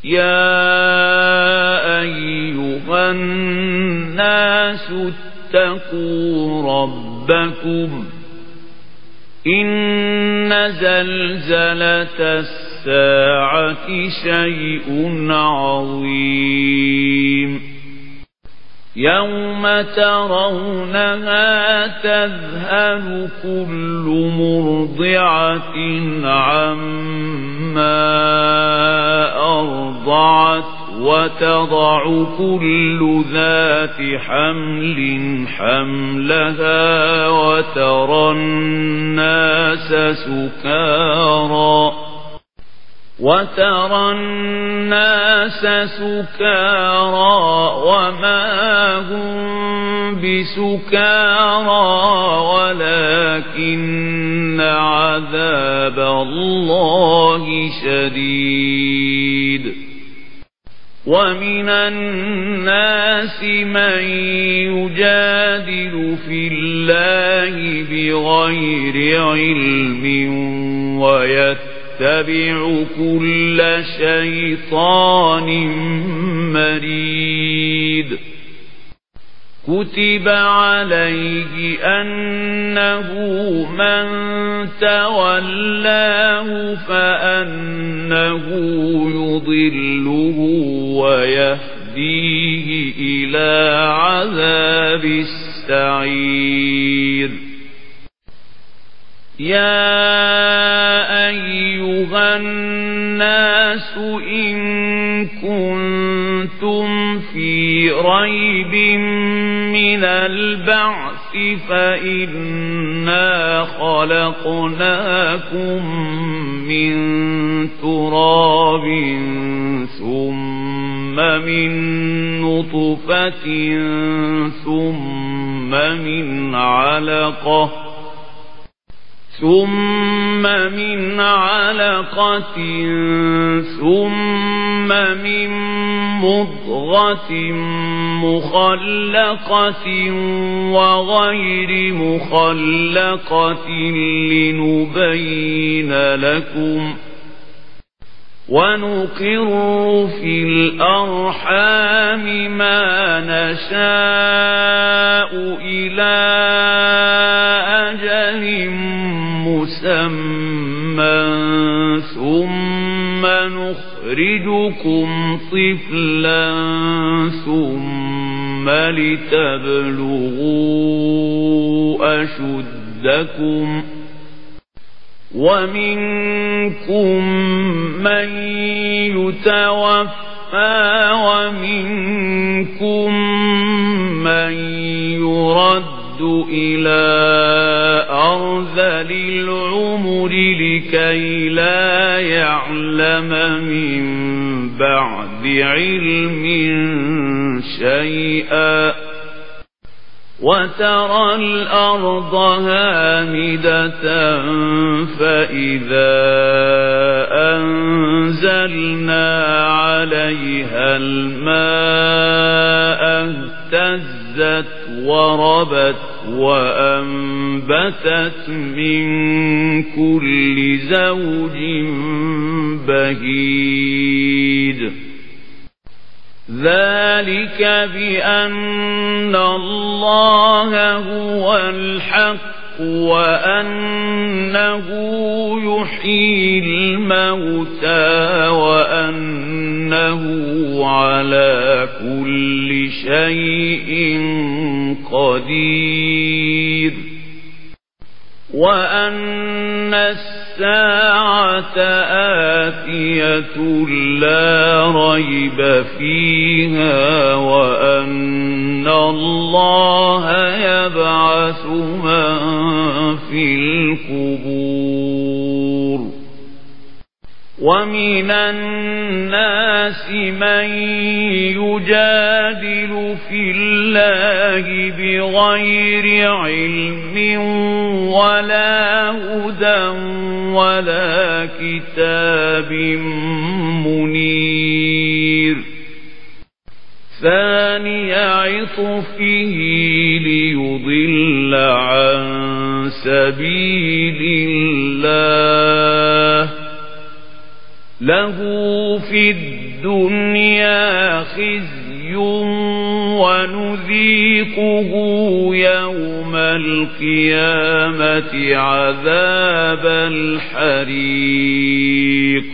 يا أيها الناس اتقوا ربكم إن زلزلة الساعة شيء عظيم يوم ترونها تذهل كل مرضعة عما أرضعت وتضع كل ذات حمل حملها وترى الناس سكارى وما هم بسكارى ولكن عذاب الله شديد ومن الناس من يجادل في الله بغير علم ويتبع كل شيطان مريد كتب عليه أنه من تولاه فأنه يضله ويهديه إلى عذاب السعير يا أيها الناس إن كنتم في ريب من البعث فإنا خلقناكم من تراب ثم من نطفة ثم من علقة ثم من مضغة مخلقة وغير مخلقة لنبين لكم ونقر في الأرحام ما نشاء إلى أجل مسمى ثم نخرجكم طفلا ثم لتبلغوا أشدكم ومنكم من يتوفى ومنكم من يرد إلى أرذل العمر لكي لا يعلم من بعد علم شيئا وترى الأرض هامدة فإذا أنزلنا عليها الماء اهتزت وربت وأنبتت من كل زوج بهيج ذلك بأن الله هو الحق وأنه يحيي الموتى وأنه على كل شيء قدير وأن الساعة آتية لا ريب فيها وأن الله يبعث من في القبور ومن الناس من يجادل في الله بغير علم ولا هدى ولا كتاب منير ثاني عطفه ليضل عن سبيل الله له في الدنيا الدنيا خزي ونذيقه يوم القيامة عذاب الحريق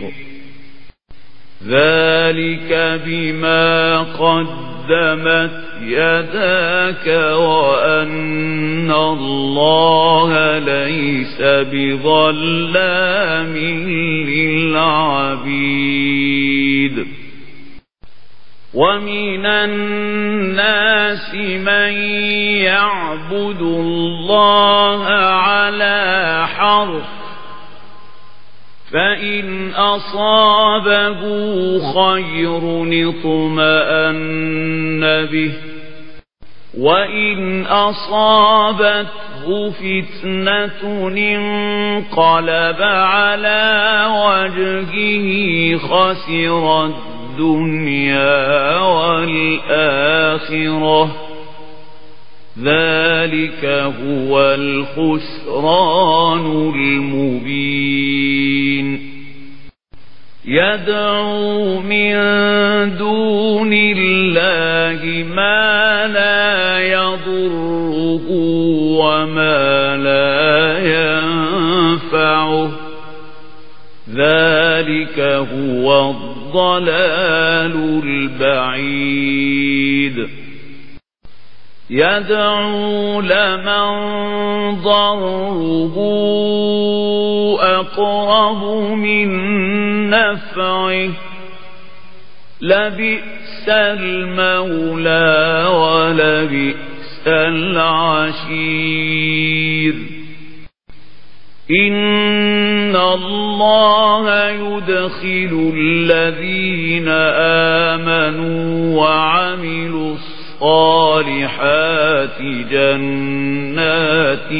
ذلك بما قدمت يداك وأن الله ليس بظلام للعبيد ومن الناس من يعبد الله على حرف فإن أصابه خير اطمأن به وإن أصابته فتنة انقلب على وجهه خسر الدنيا والآخرة ذلك هو الخسران المبين يدعو من دون الله ما لا يضره وما لا ينفعه ذلك هو الضلال البعيد يدعو لمن ضره أقرب من نفعه لبئس المولى ولبئس العشير إن الله يدخل الذين آمنوا وعملوا الصالحات جنات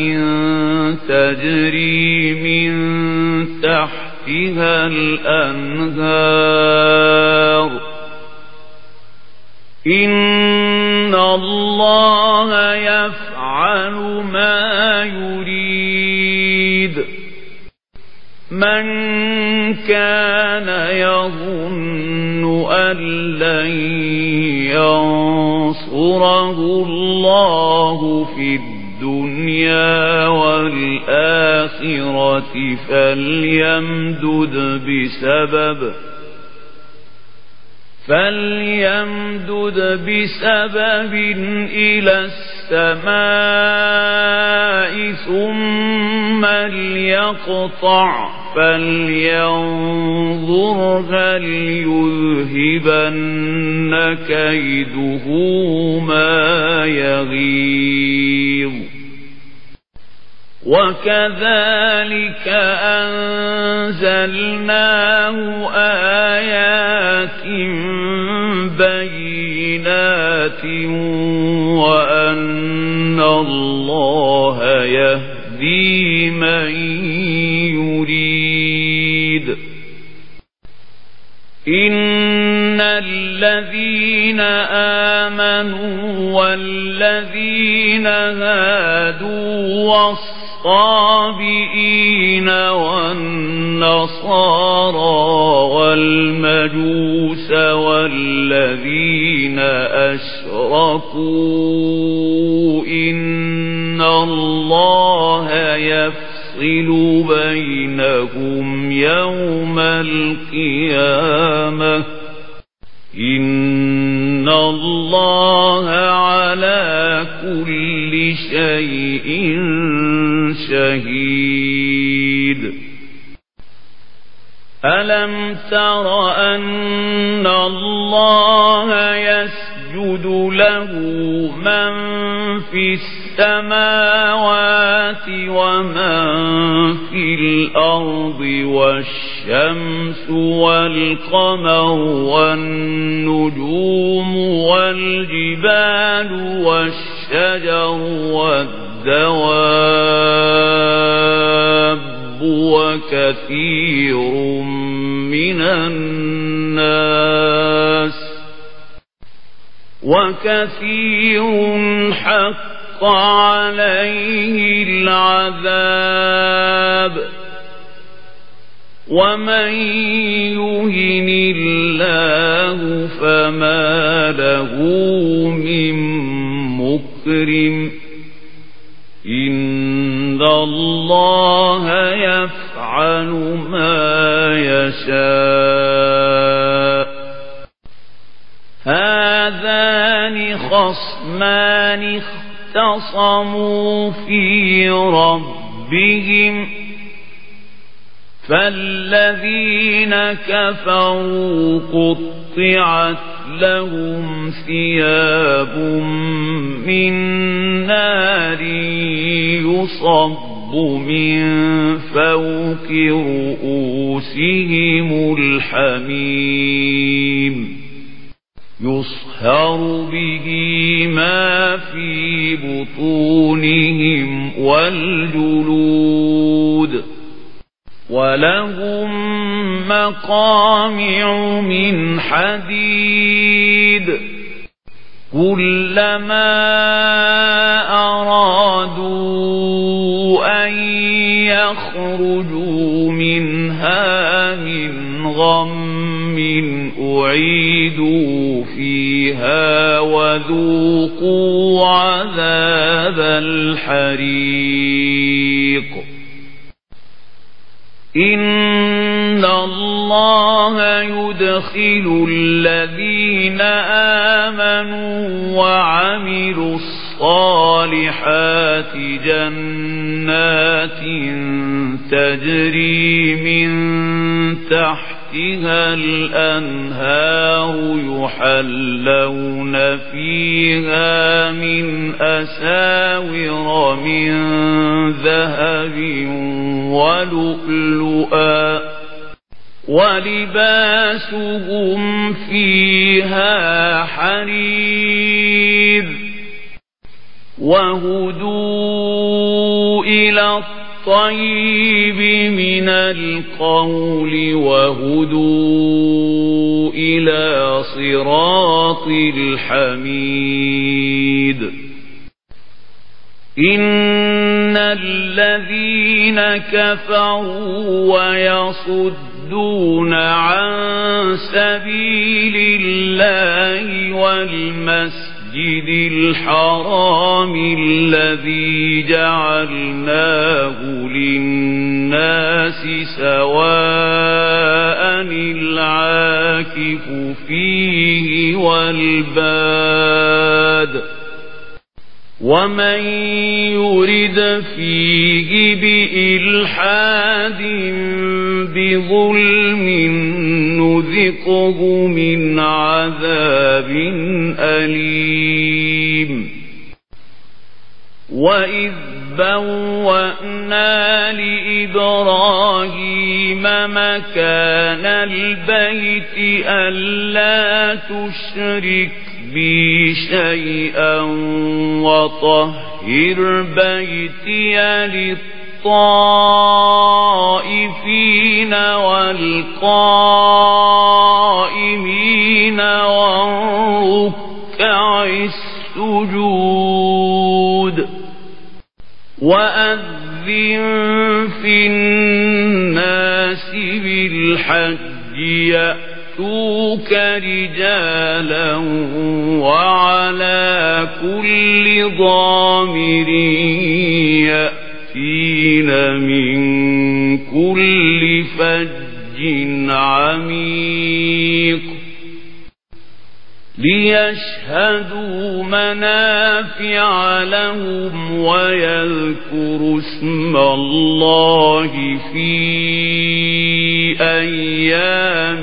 تجري من تحتها الأنهار إن الله يفعل ما يريد من كان يظن أن لن ينصره الله في الدنيا والآخرة فليمدد بسبب إلى السماء ثم ليقطع فلينظر هل يذهبن كيده ما يغيظ وكذلك أنزلناه آيات بينات وأن الله يهدي من يريد إن الذين آمنوا والذين هادوا والصابئين والنصارى والمجوس والذين أشركوا إن الله يفصل بينهم يوم القيامة إن الله على كل شيء شهيد ألم تر أن الله يسجد له من في السماوات ومن في الأرض والشمس والقمر والنجوم والجبال والشجر والدواب وكثير من حق عليه العذاب ومن يهن الله له فما له من مكرم إن الله يفعل ما يشاء هذان خصمان اختصموا في ربهم فالذين كفروا قطعت لهم ثياب من نار يصب من فوق رؤوسهم الحميم يصهر به ما في بطونهم والجلود ولهم مقامع من حديد كلما أرادوا أن يخرجوا منها من غم أعيدوا فيها وذوقوا عذاب الحريق إن الله يدخل الذين آمنوا وعملوا الصالحات جنات تجري من تحتها الأنهار يحلون فيها من أساور من ذهب ولؤلؤا ولباسهم فيها حرير وهدوا إلى الطيب من القول وهدوا إلى صراط الحميد إن الذين كفروا ويصدون عن سبيل الله والمسجد الحرام الذي جعلناه للناس سواء العاكف فيه والباد ومن يرد فيه بإلحاد بظلم نذقه من عذاب أليم وإذ بوأنا لإبراهيم مكان البيت ألا تشرك بي شيئا وطهر بيتي للطائفين والقائمين والركع السجود وأذن في الناس بالحج يأتوك رجالا وعلى كل ضامر يأتين من كل فج عميق ليشهدوا منافع لهم ويذكروا اسم الله في أيام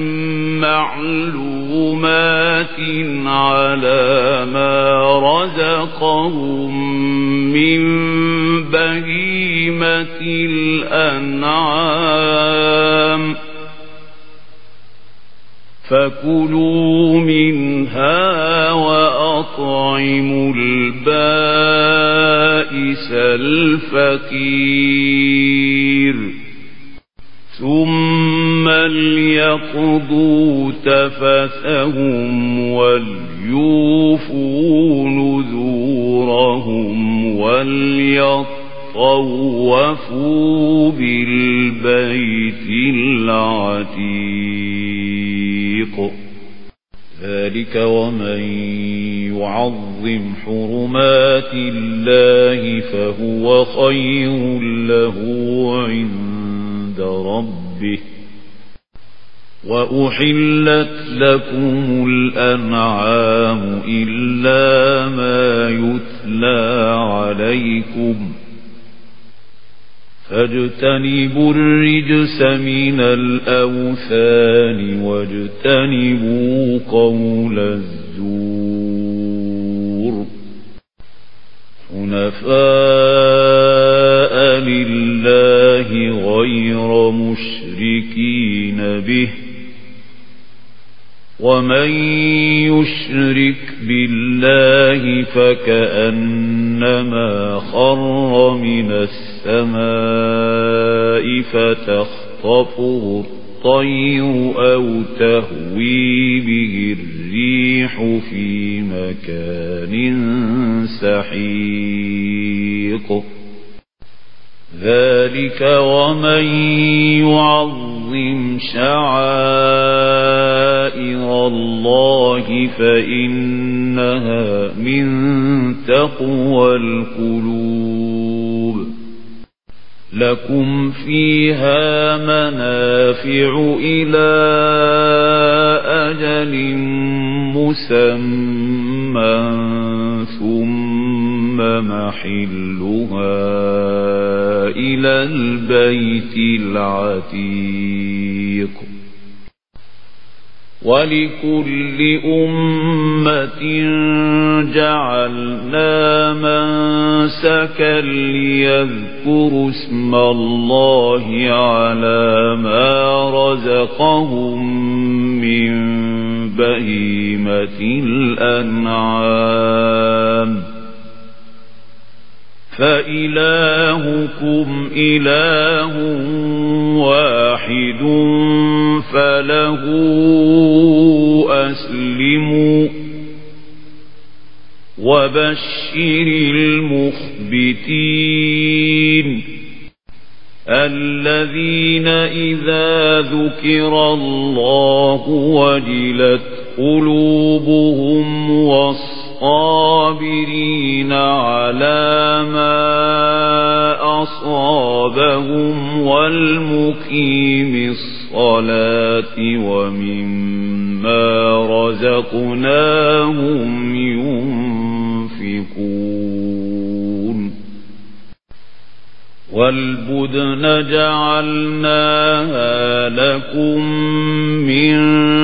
معلومات على ما رزقهم من بهيمة الأنعام فكلوا منها وأطعموا البائس الفقير ثم ليقضوا تفثهم وليوفوا نذورهم وليطوفوا بالبيت العتيق ذلك ومن يعظم حرمات الله فهو خير له عند ربه وأحلت لكم الأنعام إلا ما يتلى عليكم فاجتنبوا الرجس من الأوثان واجتنبوا قول الزور حنفاء لله غير مشركين به ومن يشرك بالله فكأنما خر من السماء فتخطفه الطير أو تهوي به الريح في مكان سحيق ذلك ومن يعظم شعائر الله فإنها من تقوى القلوب لكم فيها منافع إلى أجل مسمى ثم محلها إلى البيت العتيق ولكل أمة جعلنا منسكا ليذكروا اسم الله على ما رزقهم من بهيمة الأنعام فإلهكم إله واحد فله أسلموا وبشر المخبتين الذين إذا ذكر الله وجلت قلوبهم والصابرين على ما أصابهم والمقيم الصلاة ومما رزقناهم ينفقون والبدن جعلناها لكم من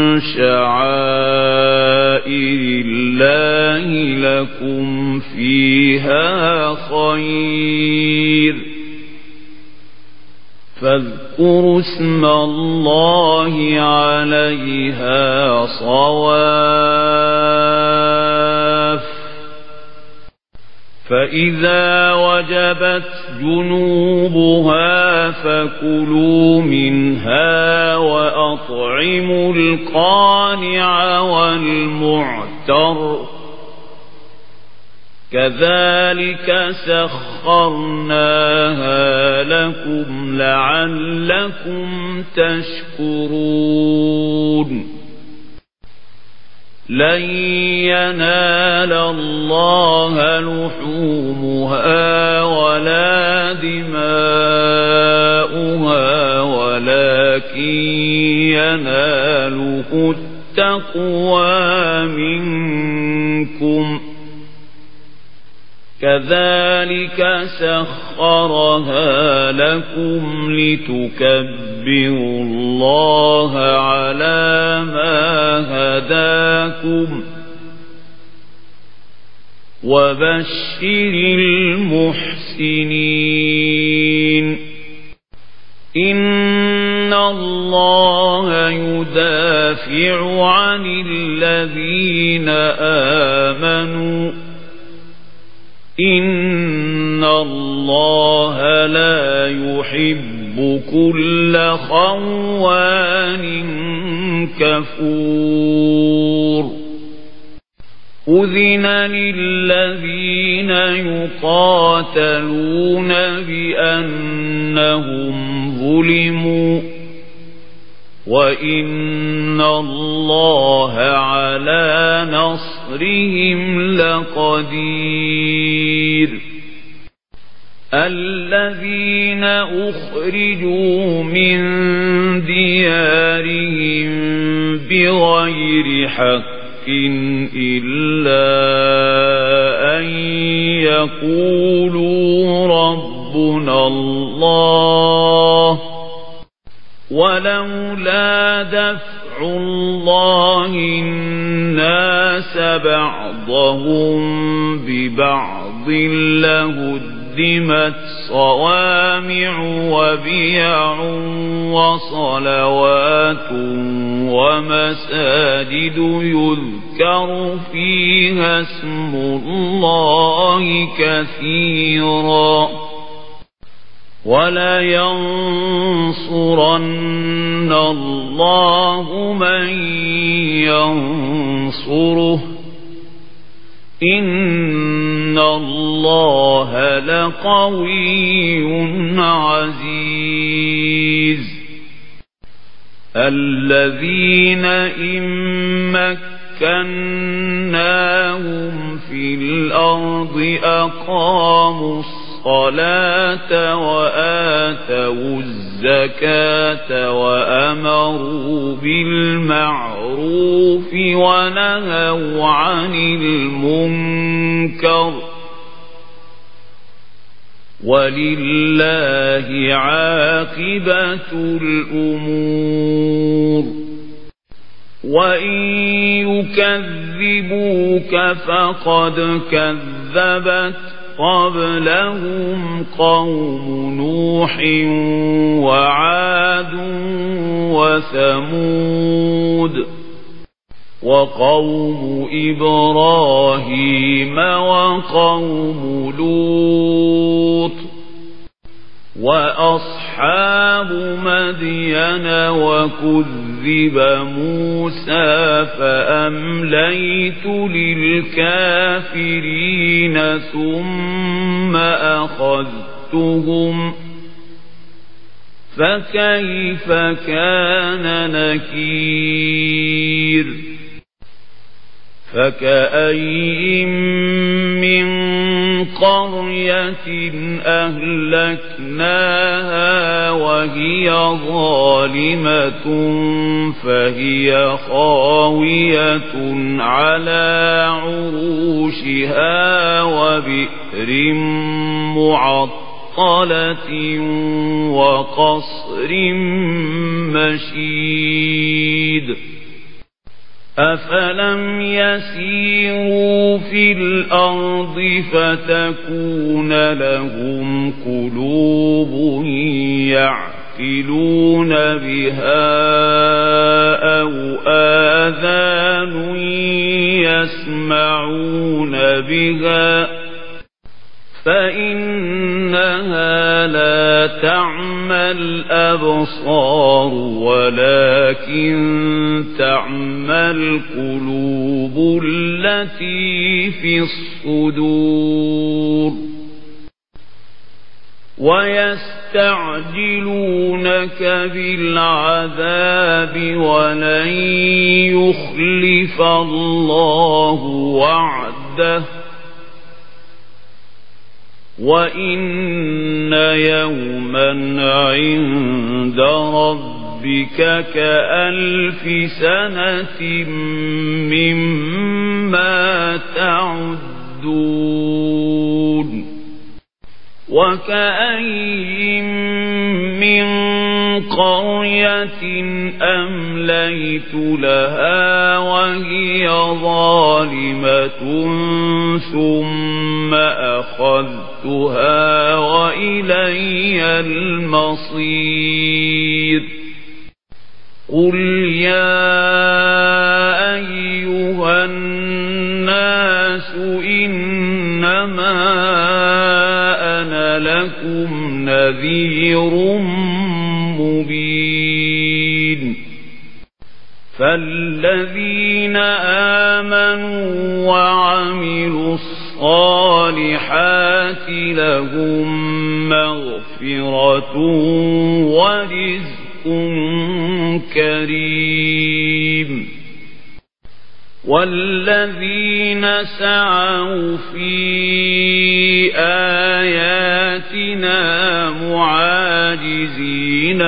شعائر الله لكم فيها خير فاذكروا اسم الله عليها صواف فإذا وجبت جنوبها فكلوا منها وأطعموا القانع والمعتر كذلك سخرناها لكم لعلكم تشكرون لن ينال الله لحومها ولا دماؤها ولكن يناله التقوى منكم كذلك سخرها لكم لتكبروا الله على ما هداكم وبشر المحسنين إن الله يدافع عن الذين آمنوا إن الله لا يحب كل خوان كفور أذن للذين يقاتلون بأنهم ظلموا وإن الله على نصرهم لقدير الذين أخرجوا من ديارهم بغير حق إلا أن يقولوا ربنا الله ولولا دفع الله الناس بعضهم ببعض لهدمت صوامع وبيع وصلوات ومساجد يذكر فيها اسم الله كثيرا ولينصرن الله من ينصره إن الله لقوي عزيز الذين إن مكناهم في الأرض أقاموا الصلاة وآتوا الزكاة وأمروا بالمعروف ونهوا عن المنكر ولله عاقبة الأمور وإن يكذبوك فقد كذبت قبلهم قوم نوح وعاد وثمود وقوم إبراهيم وقوم لوط وأصحاب مدين وكذب موسى فأمليت للكافرين ثم أخذتهم فكيف كان نكير فكأي من قرية أهلكناها وهي ظالمة فهي خاوية على عروشها وبئر معطلة وقصر مشيد أفلم يسيروا في الأرض فتكون لهم قلوب يعقلون بها أو آذان يسمعون بها فإنها لا تعمى الأبصار ولكن تعمى القلوب التي في الصدور ويستعجلونك بالعذاب ولن يخلف الله وعده وإن يوما عند ربك كألف سنة مما تعدون وكأي من قرية أمليت لها وهي ظالمة ثم أخذتها وإلي المصير قل يا أيها الناس إنما أنا لكم نذير مبين فالذين آمنوا وعملوا الصالحات لهم مغفرة ورزق كريم والذين سعوا في آياتنا معاجزين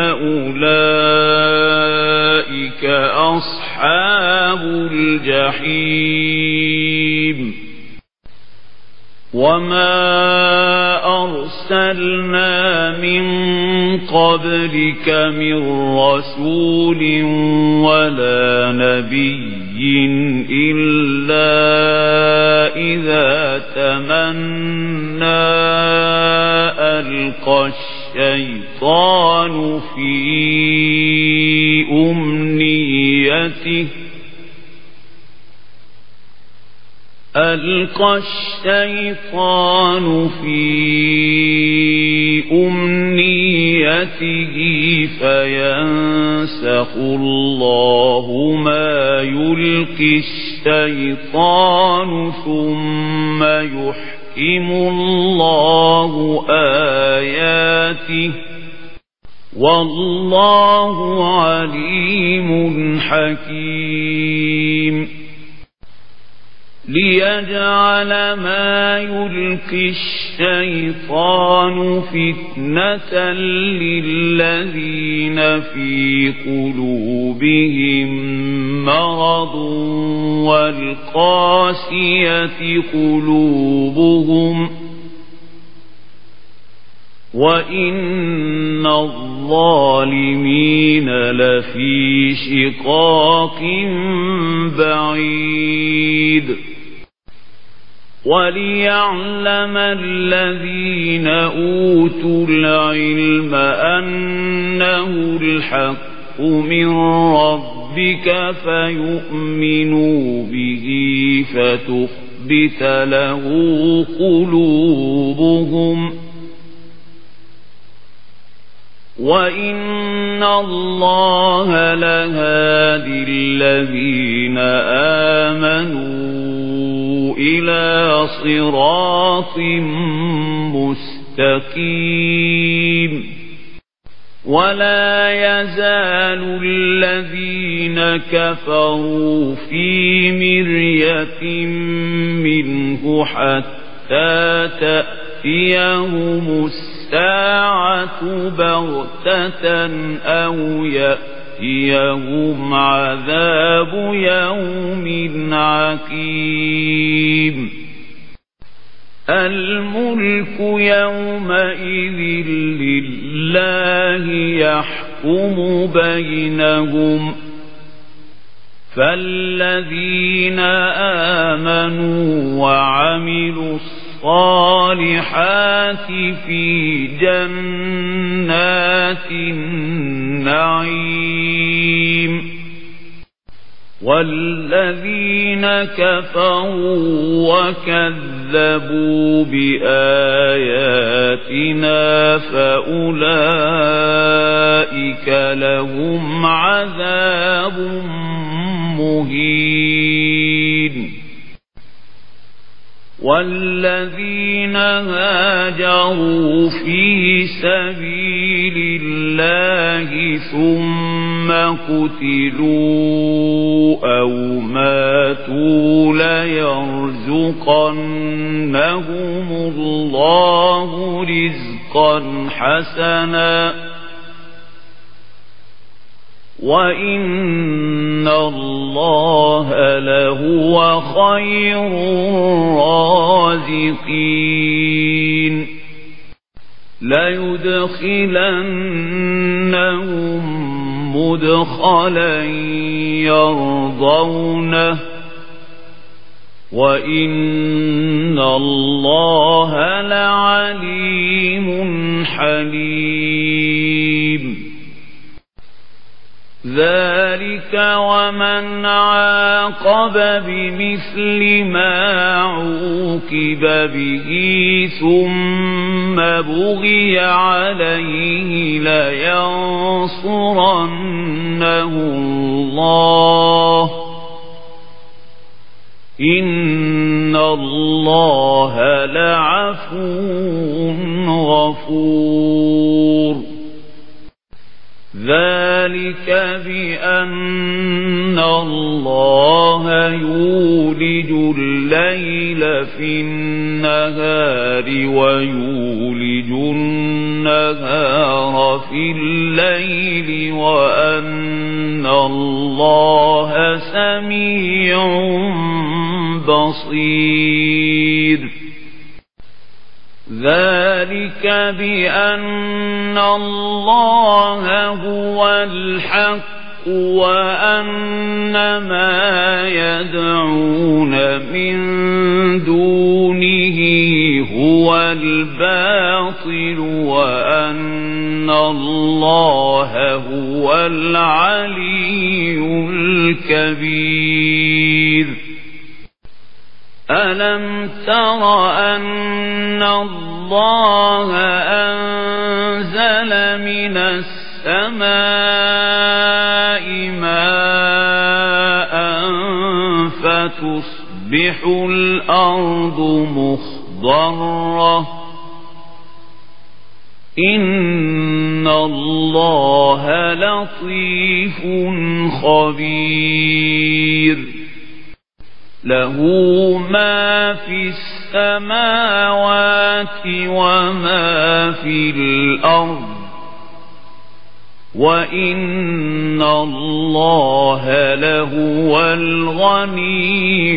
أولئك أصحاب الجحيم وما أرسلنا من قبلك من رسول ولا نبي إلا إذا تمنى ألقى الشيطان في أمنيته فينسخ الله ما يلقي الشيطان ثم يحكم الله آياته والله عليم حكيم ليجعل ما يلقي الشيطان فتنة للذين في قلوبهم مرض والقاسية قلوبهم وإن الظالمين لفي شقاق بعيد وليعلم الذين أوتوا العلم أنه الحق من ربك فيؤمنوا به فتخبت له قلوبهم وإن الله لهادي الذين آمنوا إلى صراط مستقيم ولا يزال الذين كفروا في مرية منه حتى تأتيهم الساعة بغتة أو يأتيهم عذاب يوم عقيم الملك يومئذ لله يحكم بينهم فالذين آمنوا وعملوا الصالحات في جنات النعيم والذين كفروا وكذبوا بآياتنا فأولئك لهم عذاب مهين والذين هاجروا في سبيل الله ثم قتلوا أو ماتوا ليرزقنهم الله رزقا حسنا وإن الله لهو خير الرازقين ليدخلنهم مدخلا يرضونه وإن الله لعليم حليم ذلك ومن عاقب بمثل ما عوقب به ثم بغي عليه لينصرنه الله إن الله لعفو غفور ذلك بأن الله يولج الليل في النهار ويولج النهار في الليل وأن الله سميع بصير ذلك بأن الله هو الحق وأن ما يدعون من دونه هو الباطل وأن الله هو العلي الكبير ألم تر أن الله أنزل من السماء ماء فتصبح الأرض مخضرة إن الله لطيف خبير له ما في السماوات وما في الأرض وإن الله لهو الغني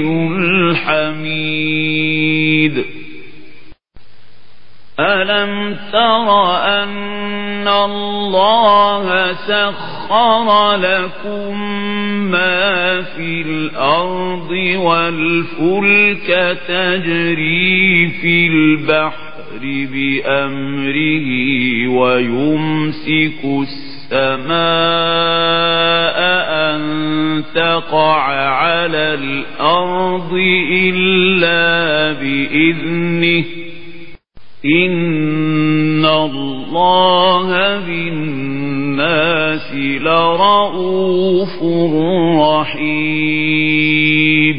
الحميد ألم تر أن الله سخر لكم ما في الأرض والفلك تجري في البحر بأمره ويمسك السماء أن تقع على الأرض إلا بإذنه إن الله بالناس لرؤوف رحيم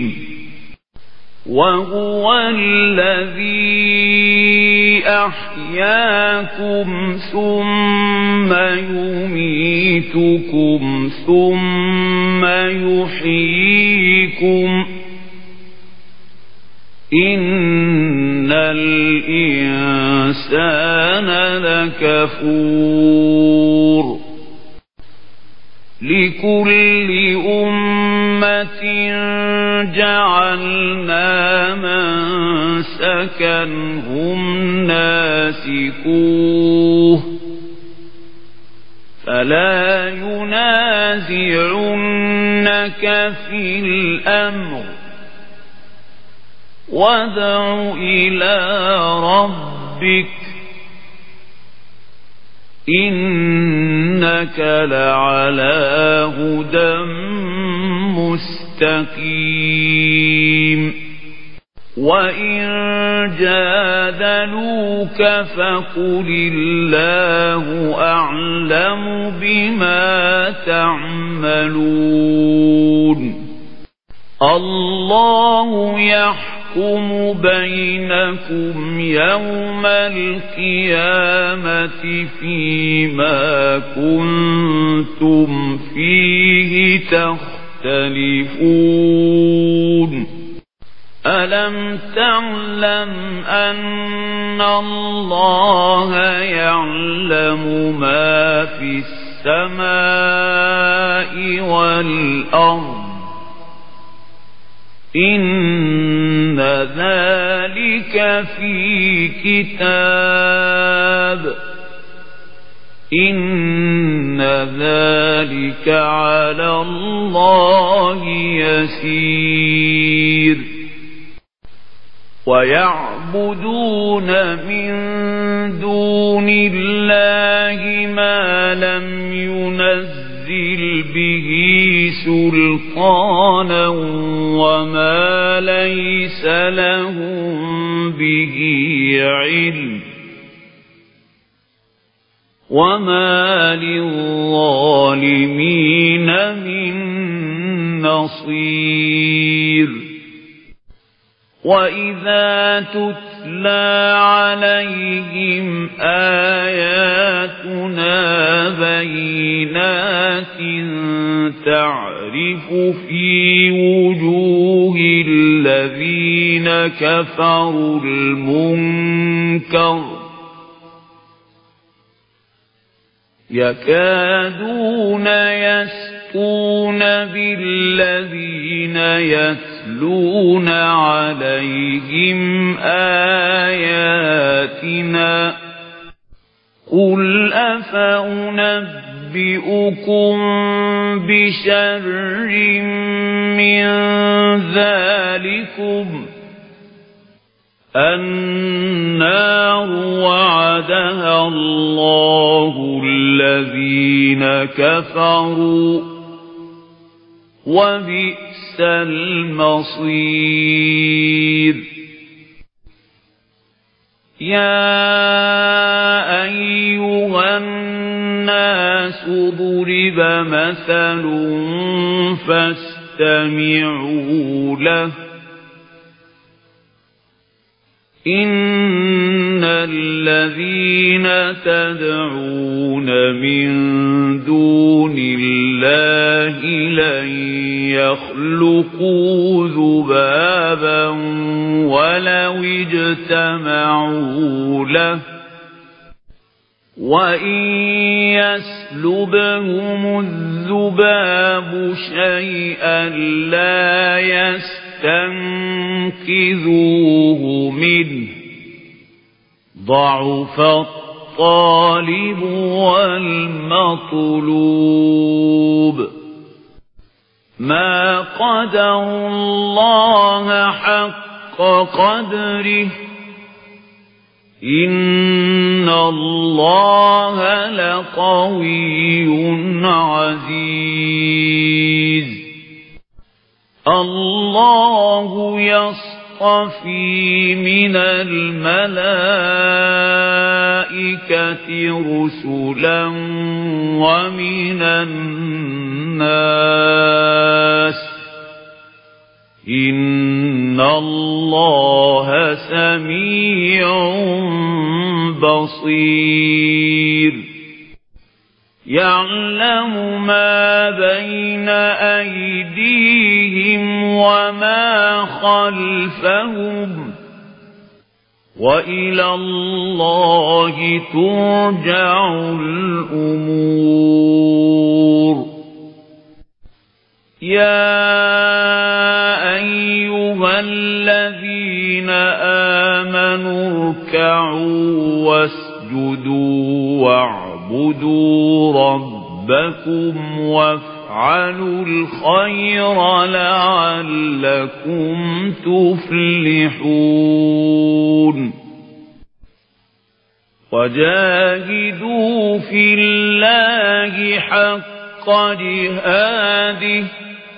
وهو الذي أحياكم ثم يميتكم ثم يحييكم إن الإنسان لكفور لكل أمة جعلنا منسكا هم ناسكوه فلا ينازعنك في الأمر وادع إلى ربك إنك لعلى هدى مستقيم وإن جادلوك فقل الله أعلم بما تعملون الله يحكم بينكم يوم القيامة فيما كنتم فيه تختلفون ألم تعلم أن الله يعلم ما في السماء والأرض إن ذلك في كتاب إن ذلك على الله يسير ويعبدون من دون الله ما لم ينزل به سلطانا وما ليس لهم به علم وما للظالمين من نصير وَإِذَا تُتْلَى عَلَيْهِمْ آيَاتُنَا بَيِّنَاتٍ تَعْرِفُ فِي وُجُوهِ الَّذِينَ كَفَرُوا الْمُنكَرَ يَكَادُونَ يَسْطُونَ بِالَّذِينَ يَتْلُونَ عَلَيْهِمْ آيَاتِنَا قُلْ أَفَأُنَبِّئُكُم بِشَرٍّ مِّن ذَلِكُمْ النَّارُ وَعَدَهَا اللَّهُ الَّذِينَ كَفَرُوا وَبِئْسَ الْمَصِيرُ يَا أَيُّهَا النَّاسُ ضُرِبَ مَثَلٌ فَاسْتَمِعُوا لَهُ إِنَّ الَّذِينَ تَدْعُونَ مِن دُونِ اللَّهِ لَن يَخْلُقُوا ذُبَابًا وَلَوِ اجْتَمَعُوا لَهُ وَإِن يَسْلُبْهُمُ الذُّبَابُ شَيْئًا لَّا يَسْتَنقِذُوهُ مِنْهُ ضَعُفَ الطَّالِبُ وَالْمَطْلُوبُ مَا قَدَرُوا اللَّهَ حَقَّ قَدْرِهِ إِنَّ اللَّهَ لَقَوِيٌّ عَزِيزٌ اللَّهُ يَصْطَفِي مِنَ الْمَلَائِكَةِ رُسُلًا وَمِنَ النَّاسِ إِنَّ اللَّهَ سَمِيعٌ بَصِيرٌ يَعْلَمُ مَا بَيْنَ أَيْدِيهِمْ وَمَا خَلْفَهُمْ وَإِلَى اللَّهِ تُرْجَعُ الْأُمُورُ يَا أَيُّهَا الَّذِينَ آمَنُوا ارْكَعُوا وَاسْجُدُوا وَاعْبُدُوا رَبَّكُمْ وَافْعَلُوا الْخَيْرَ لَعَلَّكُمْ تُفْلِحُونَ وَجَاهِدُوا فِي اللَّهِ حَقَّ جِهَادِهِ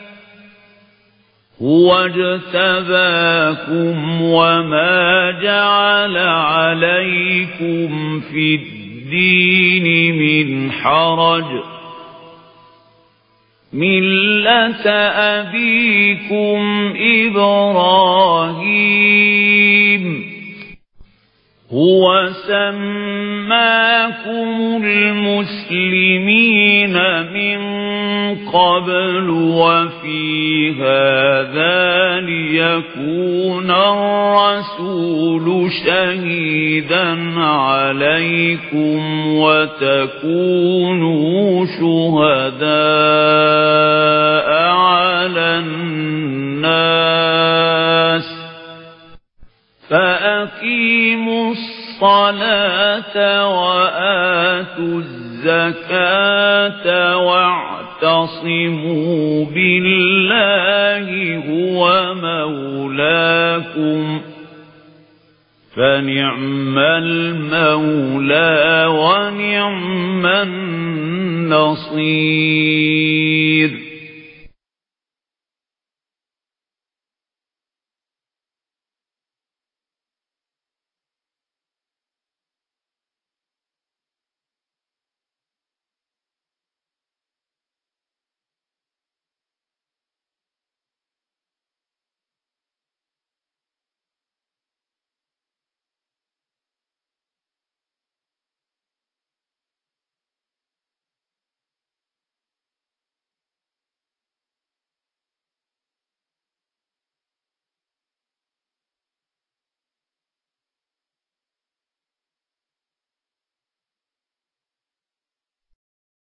هُوَ اجْتَبَاكُمْ وَمَا جَعَلَ عَلَيْكُمْ فِي الدِّينِ مِنْ حَرَجٍ مِلَّةَ أَبِيكُمْ إِبْرَاهِيمَ هُوَ سَمَّاكُمُ الْمُسْلِمِينَ مِنْ قَبْلُ وَفِي هَذَا لِيَكُونَ الرَّسُولُ شَهِيدًا عَلَيْكُمْ وَتَكُونُوا شُهَدَاءَ عَلَى النَّاسِ فَأَقِيمُوا الصَّلَاةَ وَآتُوا الزَّكَاةَ واعْتَصِمُوا بِاللَّهِ هُوَ مَوْلَاكُمْ فَنِعْمَ الْمَوْلَى وَنِعْمَ النَّصِيرُ